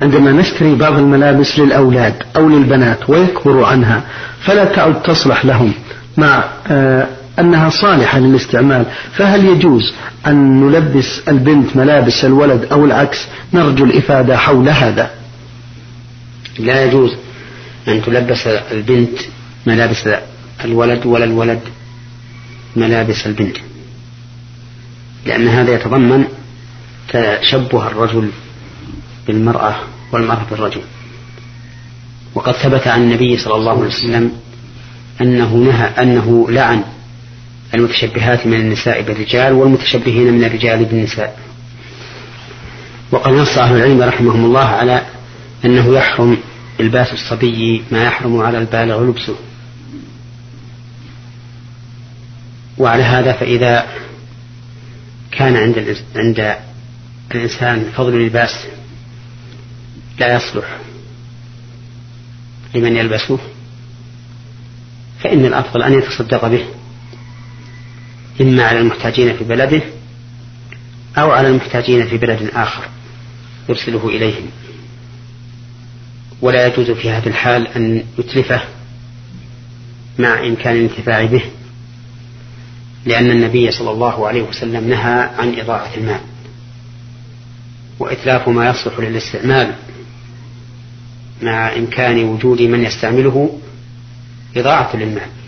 عندما نشتري بعض الملابس للأولاد أو للبنات ويكبروا عنها فلا تعد تصلح لهم مع أنها صالحة للاستعمال، فهل يجوز أن نلبس البنت ملابس الولد أو العكس؟ نرجو الإفادة حول هذا. لا يجوز أن تلبس البنت ملابس الولد ولا الولد ملابس البنت، لأن هذا يتضمن تشبه الرجل بالمرأة والمرأة بالرجل. وقد ثبت عن النبي صلى الله عليه وسلم أنه لعن المتشبهات من النساء بالرجال والمتشبهين من الرجال بالنساء. وقد نص أهل العلم رحمهم الله على أنه يحرم إلباس الصبي ما يحرم على البالغ لبسه. وعلى هذا فإذا كان عند الإنسان فضل اللباس لا يصلح لمن يلبسه، فإن الأفضل أن يتصدق به، إما على المحتاجين في بلده أو على المحتاجين في بلد آخر يرسله إليهم. ولا يجوز في هذه الحال أن يتلفه مع إمكان الانتفاع به، لأن النبي صلى الله عليه وسلم نهى عن إضاعة المال، وإتلاف ما يصلح للاستعمال مع إمكان وجود من يستعمله إضاعة للمال.